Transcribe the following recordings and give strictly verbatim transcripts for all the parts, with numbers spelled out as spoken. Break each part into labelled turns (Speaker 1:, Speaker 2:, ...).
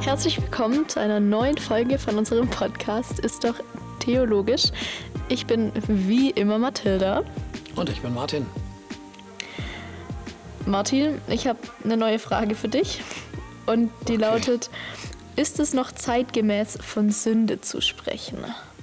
Speaker 1: Herzlich willkommen zu einer neuen Folge von unserem Podcast Ist doch theologisch. Ich bin wie immer Mathilda.
Speaker 2: Und ich bin Martin.
Speaker 1: Martin, ich habe eine neue Frage für dich. Und die
Speaker 2: Okay.
Speaker 1: lautet, ist es noch zeitgemäß von Sünde zu sprechen?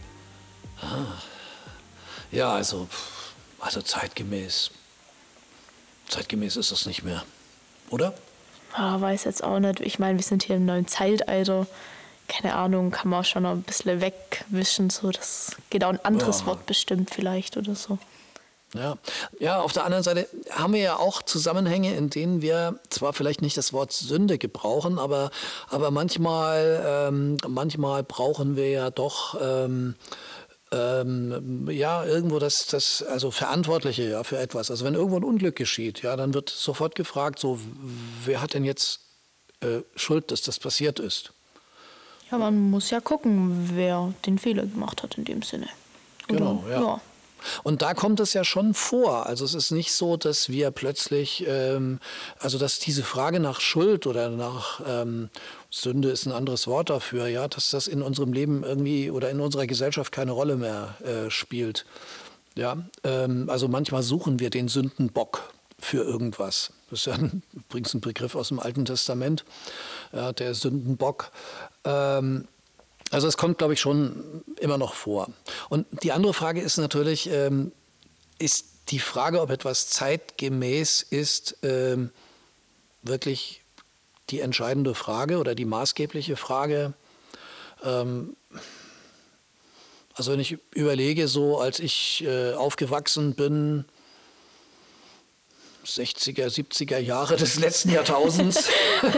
Speaker 2: Ja, also, also zeitgemäß. Zeitgemäß ist das nicht mehr, oder?
Speaker 1: Ah, weiß jetzt auch nicht. Ich meine, wir sind hier im neuen Zeitalter. Keine Ahnung, kann man auch schon noch ein bisschen wegwischen. So. Das geht auch ein anderes
Speaker 2: Ja.
Speaker 1: Wort bestimmt vielleicht oder so.
Speaker 2: Ja. ja, auf der anderen Seite haben wir ja auch Zusammenhänge, in denen wir zwar vielleicht nicht das Wort Sünde gebrauchen, aber, aber manchmal, ähm, manchmal brauchen wir ja doch ähm, ähm, ja, irgendwo das, das also Verantwortliche ja, für etwas. Also wenn irgendwo ein Unglück geschieht, ja, dann wird sofort gefragt, so, wer hat denn jetzt äh, Schuld, dass das passiert ist?
Speaker 1: Ja, man muss ja gucken, wer den Fehler gemacht hat in dem Sinne. Oder,
Speaker 2: Genau, ja.
Speaker 1: ja.
Speaker 2: Und da kommt es ja schon vor. Also es ist nicht so, dass wir plötzlich, ähm, also dass diese Frage nach Schuld oder nach ähm, Sünde ist ein anderes Wort dafür, ja, dass das in unserem Leben irgendwie oder in unserer Gesellschaft keine Rolle mehr äh, spielt. Ja, ähm, also manchmal suchen wir den Sündenbock für irgendwas. Das ist ja ein, übrigens ein Begriff aus dem Alten Testament, ja, der Sündenbock. Ähm, Also es kommt, glaube ich, schon immer noch vor. Und die andere Frage ist natürlich, ähm, ist die Frage, ob etwas zeitgemäß ist, ähm, wirklich die entscheidende Frage oder die maßgebliche Frage. Ähm, also wenn ich überlege, so als ich äh, aufgewachsen bin, sechziger, siebziger Jahre des letzten Jahrtausends,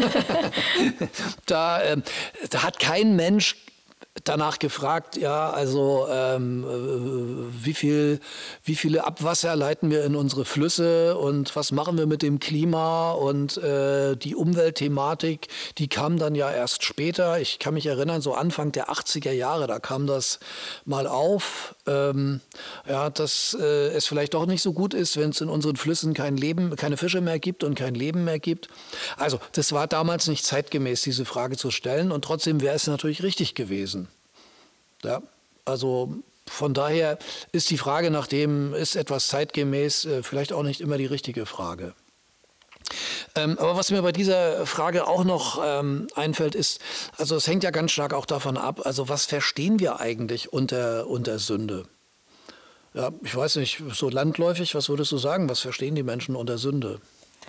Speaker 2: da, äh, da hat kein Mensch danach gefragt, ja, also ähm, äh, wie viel, wie viele Abwasser leiten wir in unsere Flüsse und was machen wir mit dem Klima und äh, die Umweltthematik, die kam dann ja erst später. Ich kann mich erinnern, so Anfang der achtziger Jahre, da kam das mal auf, ähm, ja, dass äh, es vielleicht doch nicht so gut ist, wenn es in unseren Flüssen kein Leben, keine Fische mehr gibt und kein Leben mehr gibt. Also das war damals nicht zeitgemäß, diese Frage zu stellen, und trotzdem wäre es natürlich richtig gewesen. Ja, also von daher ist die Frage nach dem, ist etwas zeitgemäß, äh, vielleicht auch nicht immer die richtige Frage. Ähm, aber was mir bei dieser Frage auch noch ähm, einfällt, ist, also es hängt ja ganz stark auch davon ab, also was verstehen wir eigentlich unter, unter Sünde? Ja, ich weiß nicht, so landläufig, was würdest du sagen, was verstehen die Menschen unter Sünde?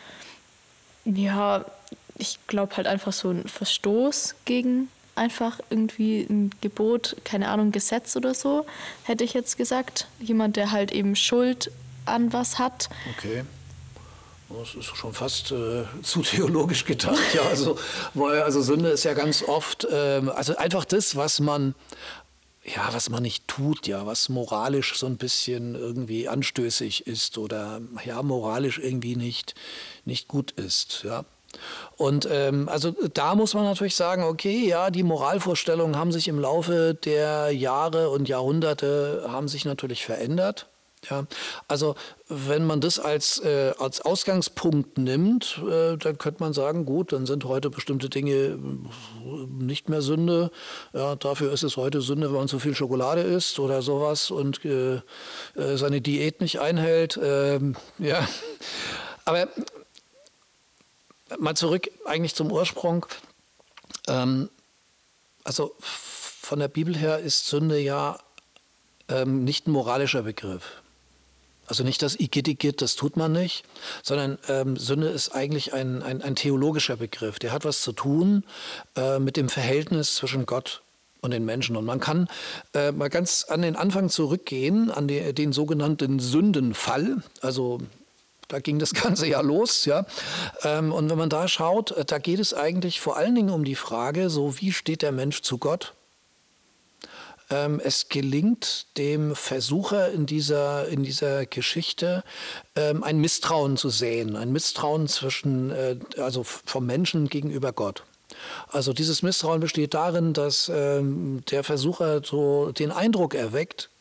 Speaker 1: Ja, ich glaube halt einfach so ein Verstoß gegen einfach irgendwie ein Gebot, keine Ahnung, Gesetz oder so, hätte ich jetzt gesagt. Jemand, der halt eben Schuld an was hat.
Speaker 2: Okay. Das ist schon fast äh, zu theologisch gedacht. Ja, also, weil, also Sünde ist ja ganz oft, ähm, also einfach das, was man, ja, was man nicht tut, ja, was moralisch so ein bisschen irgendwie anstößig ist oder ja, moralisch irgendwie nicht, nicht gut ist, ja. Und ähm, also da muss man natürlich sagen, okay, ja, die Moralvorstellungen haben sich im Laufe der Jahre und Jahrhunderte haben sich natürlich verändert. Ja, also wenn man das als, äh, als Ausgangspunkt nimmt, äh, dann könnte man sagen, gut, dann sind heute bestimmte Dinge nicht mehr Sünde. Ja, dafür ist es heute Sünde, wenn man zu viel Schokolade isst oder sowas und äh, äh, seine Diät nicht einhält. Ähm, ja, aber mal zurück eigentlich zum Ursprung. Ähm, also von der Bibel her ist Sünde ja ähm, nicht ein moralischer Begriff. Also nicht das Igitt, Igitt, das tut man nicht, sondern ähm, Sünde ist eigentlich ein, ein, ein theologischer Begriff. Der hat was zu tun äh, mit dem Verhältnis zwischen Gott und den Menschen. Und man kann äh, mal ganz an den Anfang zurückgehen, an die, den sogenannten Sündenfall. Also da ging das Ganze ja los, ja. Ähm, und wenn man da schaut, da geht es eigentlich vor allen Dingen um die Frage, so wie steht der Mensch zu Gott? Ähm, es gelingt dem Versucher in dieser, in dieser Geschichte ähm, ein Misstrauen zu säen, ein Misstrauen zwischen, äh, also vom Menschen gegenüber Gott. Also dieses Misstrauen besteht darin, dass ähm, der Versucher so den Eindruck erweckt,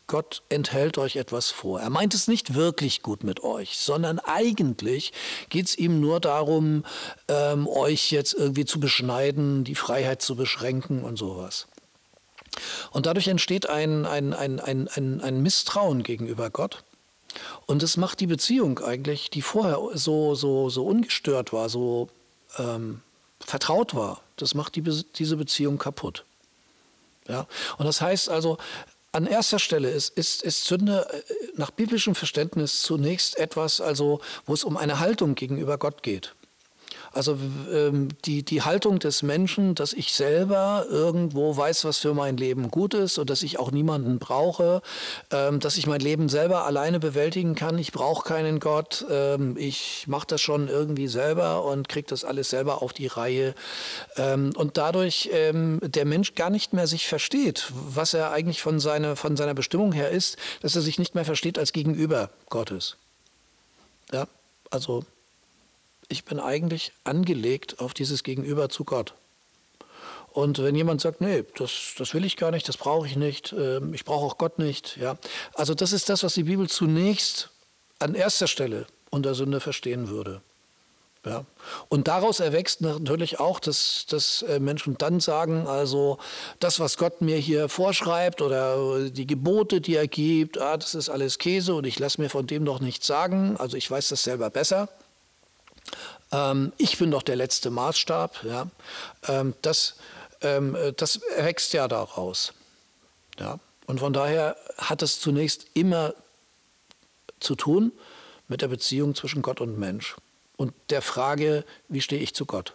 Speaker 2: Gott enthält euch etwas vor. Er meint es nicht wirklich gut mit euch, sondern eigentlich geht es ihm nur darum, ähm, euch jetzt irgendwie zu beschneiden, die Freiheit zu beschränken und sowas. Und dadurch entsteht ein, ein, ein, ein, ein, ein Misstrauen gegenüber Gott. Und es macht die Beziehung eigentlich, die vorher so, so, so ungestört war, so ähm, vertraut war, das macht die, diese Beziehung kaputt. Ja? Und das heißt also, an erster Stelle ist, ist, ist Sünde nach biblischem Verständnis zunächst etwas, also, wo es um eine Haltung gegenüber Gott geht. Also ähm, die, die Haltung des Menschen, dass ich selber irgendwo weiß, was für mein Leben gut ist und dass ich auch niemanden brauche, ähm, dass ich mein Leben selber alleine bewältigen kann. Ich brauche keinen Gott, ähm, ich mache das schon irgendwie selber und kriege das alles selber auf die Reihe. Ähm, und dadurch ähm, der Mensch gar nicht mehr sich versteht, was er eigentlich von, seine, von seiner Bestimmung her ist, dass er sich nicht mehr versteht als Gegenüber Gottes. Ja, also ich bin eigentlich angelegt auf dieses Gegenüber zu Gott. Und wenn jemand sagt, nee, das, das will ich gar nicht, das brauche ich nicht, äh, ich brauche auch Gott nicht. Ja? Also das ist das, was die Bibel zunächst an erster Stelle unter Sünde verstehen würde. Ja? Und daraus erwächst natürlich auch, dass, dass Menschen dann sagen, also das, was Gott mir hier vorschreibt oder die Gebote, die er gibt, ah, das ist alles Käse und ich lasse mir von dem doch nichts sagen, also ich weiß das selber besser. Ähm, ich bin doch der letzte Maßstab. Ja? Ähm, das, ähm, das wächst ja daraus. Ja? Und von daher hat es zunächst immer zu tun mit der Beziehung zwischen Gott und Mensch und der Frage, wie stehe ich zu Gott?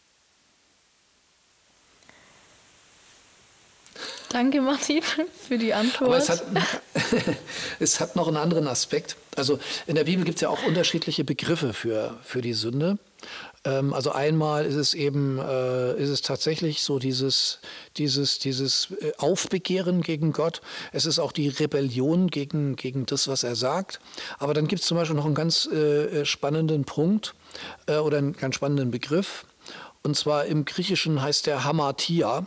Speaker 1: Danke, Martin, für die Antwort.
Speaker 2: Aber es hat, es hat noch einen anderen Aspekt. Also in der Bibel gibt es ja auch unterschiedliche Begriffe für, für die Sünde. Ähm, also einmal ist es eben, äh, ist es tatsächlich so dieses, dieses, dieses Aufbegehren gegen Gott. Es ist auch die Rebellion gegen, gegen das, was er sagt. Aber dann gibt es zum Beispiel noch einen ganz äh, spannenden Punkt äh, oder einen ganz spannenden Begriff. Und zwar im Griechischen heißt der Hamartia.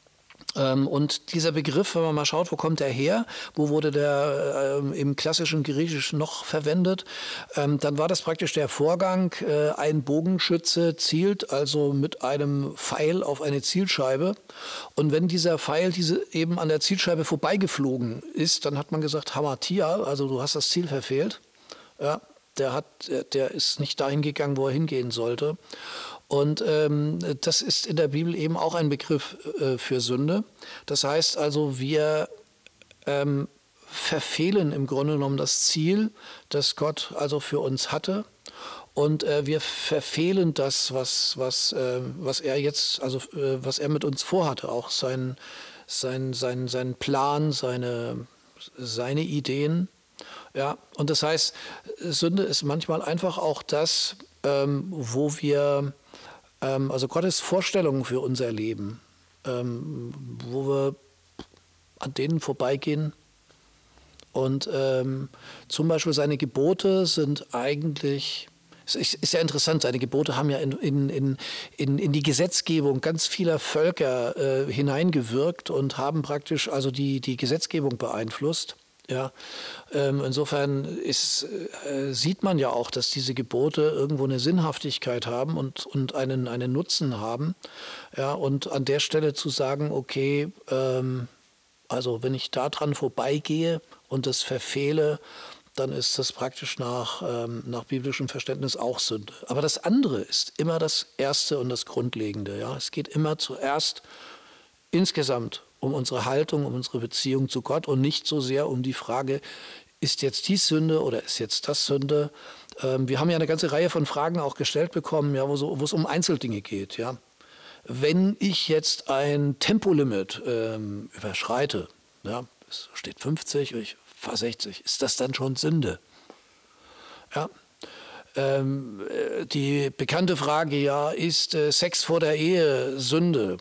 Speaker 2: Und dieser Begriff, wenn man mal schaut, wo kommt er her, wo wurde der äh, im klassischen Griechisch noch verwendet, ähm, dann war das praktisch der Vorgang, äh, ein Bogenschütze zielt also mit einem Pfeil auf eine Zielscheibe und wenn dieser Pfeil diese eben an der Zielscheibe vorbeigeflogen ist, dann hat man gesagt, Hamartia, also du hast das Ziel verfehlt, ja, der, hat, der ist nicht dahin gegangen, wo er hingehen sollte. Und ähm, das ist in der Bibel eben auch ein Begriff äh, für Sünde. Das heißt also, wir ähm, verfehlen im Grunde genommen das Ziel, das Gott also für uns hatte. Und äh, wir verfehlen das, was, was, äh, was er jetzt, also äh, was er mit uns vorhatte, auch sein, sein, sein, sein Plan, seine, seine Ideen. Ja, und das heißt, Sünde ist manchmal einfach auch das, ähm, wo wir, ähm, also Gottes Vorstellungen für unser Leben, ähm, wo wir an denen vorbeigehen. Und ähm, zum Beispiel seine Gebote sind eigentlich, es ist, ist ja interessant, seine Gebote haben ja in, in, in, in, in die Gesetzgebung ganz vieler Völker äh, hineingewirkt und haben praktisch also die, die Gesetzgebung beeinflusst. Ja, ähm, insofern ist, äh, sieht man ja auch, dass diese Gebote irgendwo eine Sinnhaftigkeit haben und, und einen, einen Nutzen haben. Ja, und an der Stelle zu sagen, okay, ähm, also wenn ich daran vorbeigehe und das verfehle, dann ist das praktisch nach, ähm, nach biblischem Verständnis auch Sünde. Aber das andere ist immer das Erste und das Grundlegende. Ja? Es geht immer zuerst insgesamt um unsere Haltung, um unsere Beziehung zu Gott und nicht so sehr um die Frage, ist jetzt dies Sünde oder ist jetzt das Sünde? Ähm, wir haben ja eine ganze Reihe von Fragen auch gestellt bekommen, ja, wo, so, wo es um Einzeldinge geht. Ja? Wenn ich jetzt ein Tempolimit ähm, überschreite, ja, es steht fünfzig und ich fahre sechzig, ist das dann schon Sünde? Ja. Ähm, die bekannte Frage, ja, ist äh, Sex vor der Ehe Sünde?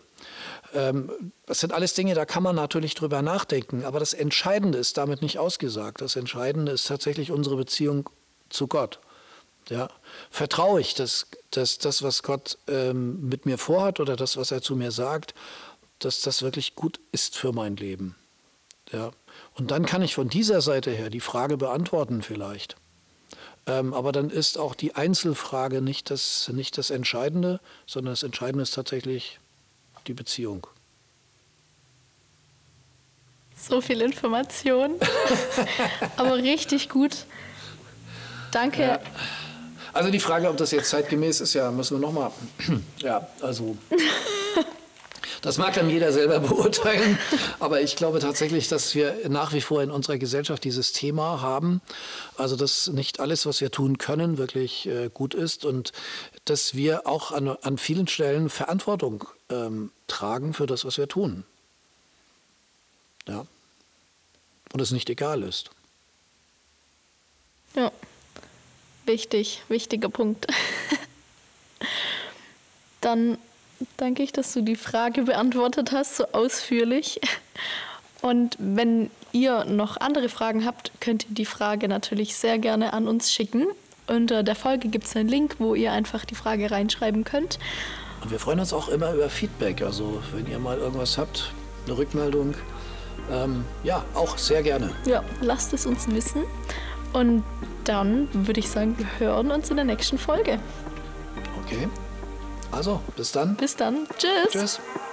Speaker 2: Das sind alles Dinge, da kann man natürlich drüber nachdenken, aber das Entscheidende ist damit nicht ausgesagt. Das Entscheidende ist tatsächlich unsere Beziehung zu Gott. Ja? Vertraue ich, dass, dass das, was Gott ähm, mit mir vorhat oder das, was er zu mir sagt, dass das wirklich gut ist für mein Leben. Ja. Und dann kann ich von dieser Seite her die Frage beantworten vielleicht. Ähm, aber dann ist auch die Einzelfrage nicht das, nicht das Entscheidende, sondern das Entscheidende ist tatsächlich die Beziehung.
Speaker 1: So viel Information. Aber richtig gut. Danke.
Speaker 2: Ja. Also die Frage, ob das jetzt zeitgemäß ist, ja, müssen wir nochmal. Ja, also das mag dann jeder selber beurteilen. Aber ich glaube tatsächlich, dass wir nach wie vor in unserer Gesellschaft dieses Thema haben. Also dass nicht alles, was wir tun können, wirklich äh, gut ist. Und dass wir auch an, an vielen Stellen Verantwortung ähm, tragen für das, was wir tun. Ja. Und es nicht egal ist.
Speaker 1: Ja. Wichtig, wichtiger Punkt. Dann danke ich, dass du die Frage beantwortet hast, so ausführlich. Und wenn ihr noch andere Fragen habt, könnt ihr die Frage natürlich sehr gerne an uns schicken. Unter der Folge gibt es einen Link, wo ihr einfach die Frage reinschreiben könnt.
Speaker 2: Und wir freuen uns auch immer über Feedback. Also wenn ihr mal irgendwas habt, eine Rückmeldung, ähm, ja, auch sehr gerne.
Speaker 1: Ja, lasst es uns wissen. Und dann würde ich sagen, wir hören uns in der nächsten Folge.
Speaker 2: Okay. Also, bis dann.
Speaker 1: Bis dann. Tschüss.
Speaker 2: Tschüss.